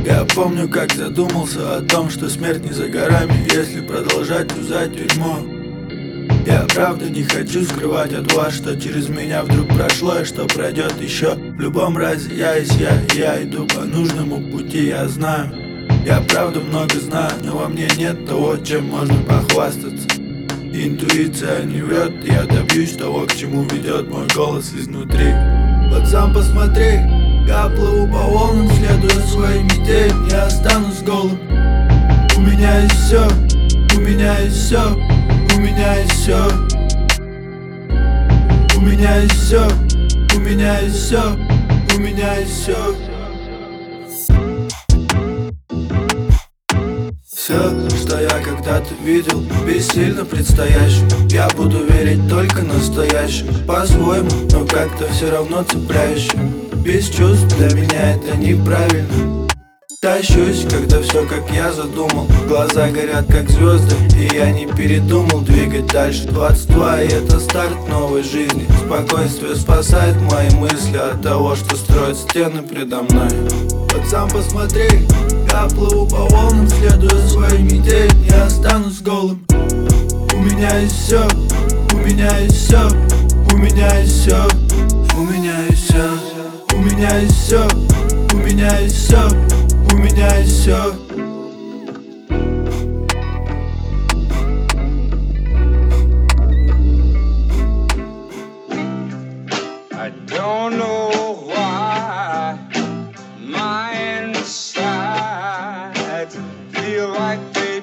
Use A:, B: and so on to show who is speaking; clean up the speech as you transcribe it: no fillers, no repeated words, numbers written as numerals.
A: Я помню, как задумался о том, что смерть не за горами, если продолжать юзать тюрьму. Я правда не хочу скрывать от вас, что через меня вдруг прошло и что пройдет еще. В любом разе я есть я иду по нужному пути, я знаю. Я правда много знаю, но во мне нет того, чем можно похвастаться. Интуиция не врет, я добьюсь того, к чему ведет мой голос изнутри. Вот сам посмотри, я плыву по волнам, следуя своим идеям, я останусь голым. У меня есть все, у меня есть все, у меня есть все. У меня есть все, у меня есть все, у меня есть все. Все, что я когда-то видел, бессильно предстоящим. Я буду верить только настоящим, по-своему, но как-то все равно цепляющим. Без чувств для меня это неправильно. Тащусь, когда все как я задумал. Глаза горят как звезды, и я не передумал двигать дальше. 22, и это старт новой жизни. Спокойствие спасает мои мысли от того, что строят стены предо мной. Вот сам посмотри, я плыву по волнам, следуя своим идеям, я останусь голым. У меня есть все, у меня есть все, у меня есть все, у меня есть все, у меня есть все, у меня есть все, у меня есть все.
B: I don't know why my insides feel like they